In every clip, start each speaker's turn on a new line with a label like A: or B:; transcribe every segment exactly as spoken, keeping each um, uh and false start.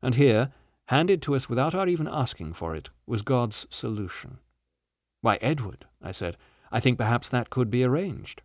A: And here, handed to us without our even asking for it, was God's solution. "Why, Edward," I said, "I think perhaps that could be arranged."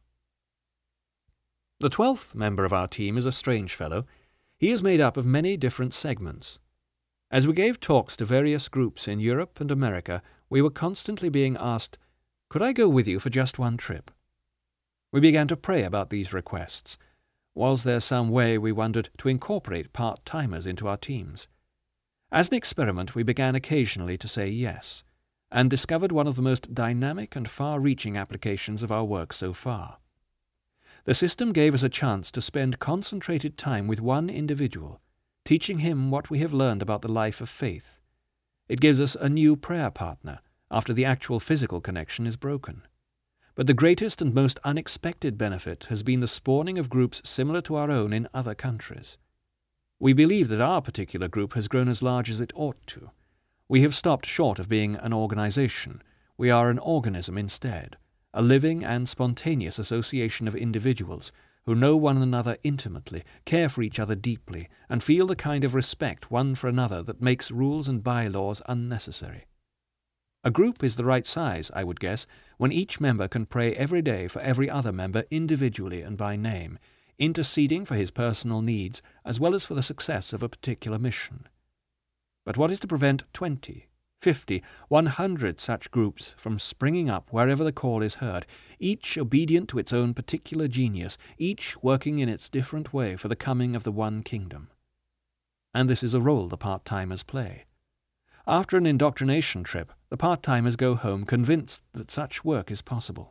A: The twelfth member of our team is a strange fellow. He is made up of many different segments. As we gave talks to various groups in Europe and America, we were constantly being asked, "Could I go with you for just one trip?" We began to pray about these requests. Was there some way, we wondered, to incorporate part-timers into our teams? As an experiment, we began occasionally to say yes, and discovered one of the most dynamic and far-reaching applications of our work so far. The system gave us a chance to spend concentrated time with one individual, teaching him what we have learned about the life of faith. It gives us a new prayer partner after the actual physical connection is broken. But the greatest and most unexpected benefit has been the spawning of groups similar to our own in other countries. We believe that our particular group has grown as large as it ought to. We have stopped short of being an organization. We are an organism instead, a living and spontaneous association of individuals who know one another intimately, care for each other deeply, and feel the kind of respect one for another that makes rules and bylaws unnecessary. A group is the right size, I would guess, when each member can pray every day for every other member individually and by name, interceding for his personal needs as well as for the success of a particular mission. But what is to prevent twenty, fifty, one hundred such groups from springing up wherever the call is heard, each obedient to its own particular genius, each working in its different way for the coming of the one kingdom? And this is a role the part-timers play. After an indoctrination trip, the part-timers go home convinced that such work is possible.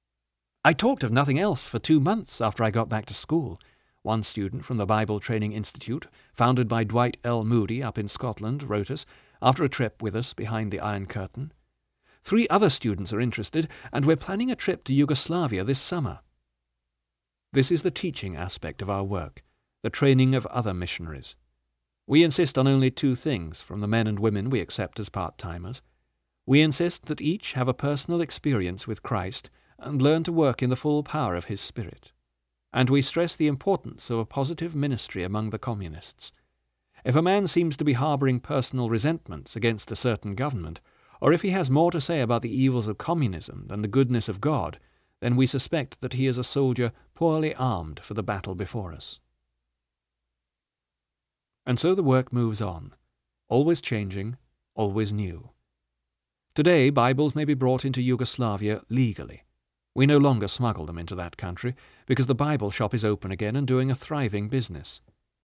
A: "I talked of nothing else for two months after I got back to school," one student from the Bible Training Institute, founded by Dwight L. Moody up in Scotland, wrote us, after a trip with us behind the Iron Curtain. "Three other students are interested, and we're planning a trip to Yugoslavia this summer." This is the teaching aspect of our work, the training of other missionaries. We insist on only two things from the men and women we accept as part-timers. We insist that each have a personal experience with Christ and learn to work in the full power of His Spirit. And we stress the importance of a positive ministry among the communists. If a man seems to be harbouring personal resentments against a certain government, or if he has more to say about the evils of communism than the goodness of God, then we suspect that he is a soldier poorly armed for the battle before us. And so the work moves on, always changing, always new. Today, Bibles may be brought into Yugoslavia legally. We no longer smuggle them into that country, because the Bible shop is open again and doing a thriving business.